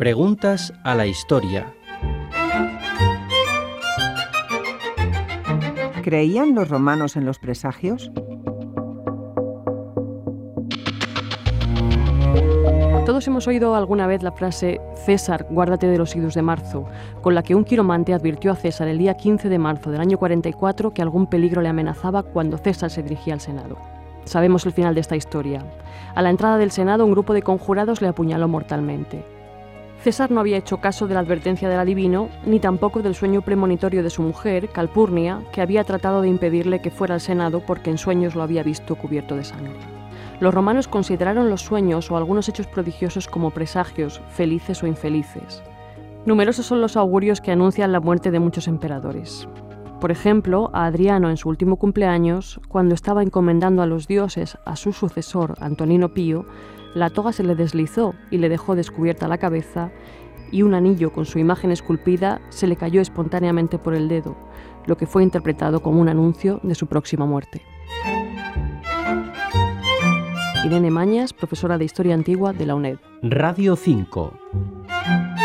Preguntas a la historia. ¿Creían los romanos en los presagios? Todos hemos oído alguna vez la frase «César, guárdate de los idus de marzo», con la que un quiromante advirtió a César el día 15 de marzo del año 44 que algún peligro le amenazaba cuando César se dirigía al Senado. Sabemos el final de esta historia. A la entrada del Senado, un grupo de conjurados le apuñaló mortalmente. César no había hecho caso de la advertencia del adivino, ni tampoco del sueño premonitorio de su mujer, Calpurnia, que había tratado de impedirle que fuera al Senado porque en sueños lo había visto cubierto de sangre. Los romanos consideraron los sueños o algunos hechos prodigiosos como presagios, felices o infelices. Numerosos son los augurios que anuncian la muerte de muchos emperadores. Por ejemplo, a Adriano en su último cumpleaños, cuando estaba encomendando a los dioses a su sucesor, Antonino Pío, la toga se le deslizó y le dejó descubierta la cabeza, y un anillo con su imagen esculpida se le cayó espontáneamente por el dedo, lo que fue interpretado como un anuncio de su próxima muerte. Irene Mañas, profesora de Historia Antigua de la UNED. Radio 5.